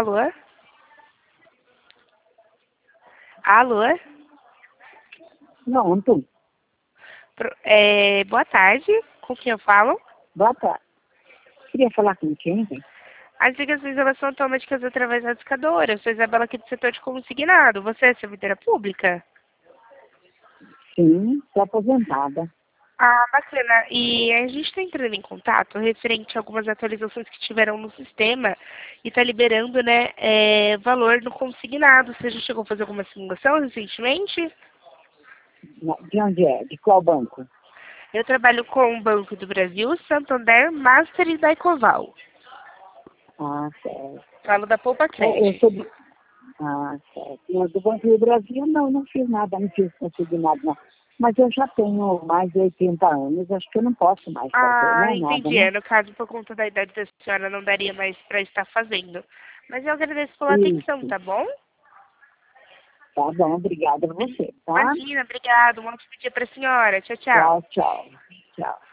Alô? Alô? Pronto. Boa tarde, com quem eu falo? Boa tarde. Queria falar com quem? As ligações elas são automáticas através da discadora. Eu sou Isabela aqui do setor de consignado. Você é servidora pública? Sim, estou aposentada. Ah, bacana. E a gente está entrando em contato referente a algumas atualizações que tiveram no sistema e está liberando, né, valor no consignado. Você já chegou a fazer alguma simulação recentemente? De onde é? De qual banco? Eu trabalho com o Banco do Brasil, Santander, Master e Daicoval. Ah, certo. Falo da Poupa Eu Cred. sou do... Ah, certo. Eu do Banco do Brasil, não fiz nada, não fiz consignado, não. Mas eu já tenho mais de 80 anos, acho que eu não posso mais fazer, Ah, não é nada, entendi. né? No caso, por conta da idade da senhora, não daria mais para estar fazendo. Mas eu agradeço pela atenção, Isso. tá bom? Tá bom, obrigada a você, tá? Imagina, obrigado. Um ótimo dia para a senhora. Tchau, tchau. Tchau, tchau. Tchau.